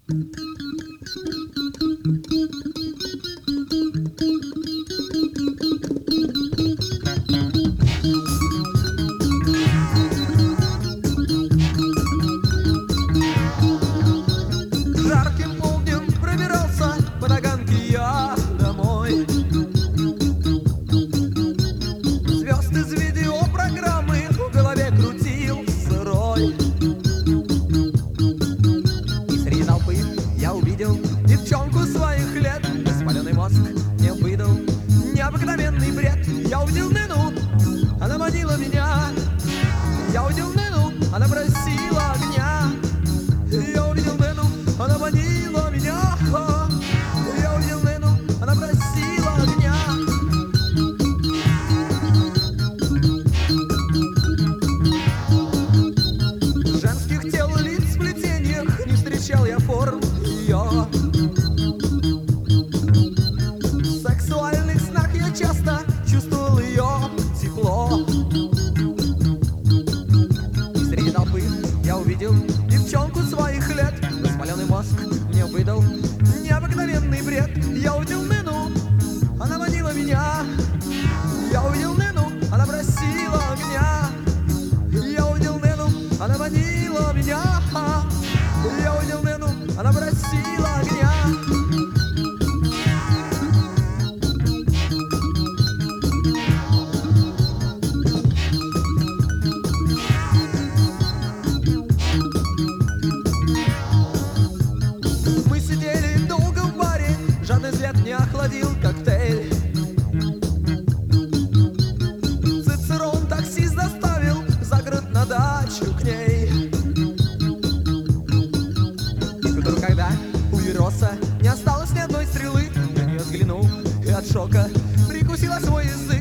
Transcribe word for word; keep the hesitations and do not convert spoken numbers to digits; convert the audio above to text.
Жарким полднем пробирался по таганке я домой. Звезд из видеопрограммы в голове крутил сырой. И среди толпы я увидел девчонку своих лет. Воспаленный мозг мне выдал необыкновенный бред. Я увидел Нину, она манила меня. Я увидел Нину, она просила огня. Я увидел Нину, она манила меня. Я увидел Нину, она просила огня. Женских тел лиц в сплетениях не встречал я форм ее. В сексуальных снах я часто чувствовал ее тепло. И среди толпы я увидел девчонку своих лет. Воспаленный мозг мне выдал необыкновенный бред. Я увидел Нину, она манила меня. Я увидел Нину, она просила огня. Я увидел Нину, она манила меня. Я увидел Нину, она просила огня. Мы сидели долго в баре, жадный взгляд не охладил коктейль. Цицерон таксист доставил за город на дачу к ней. И вдруг, когда у Ероса не осталось ни одной стрелы, на нее взглянул и от шока прикусила свой язык.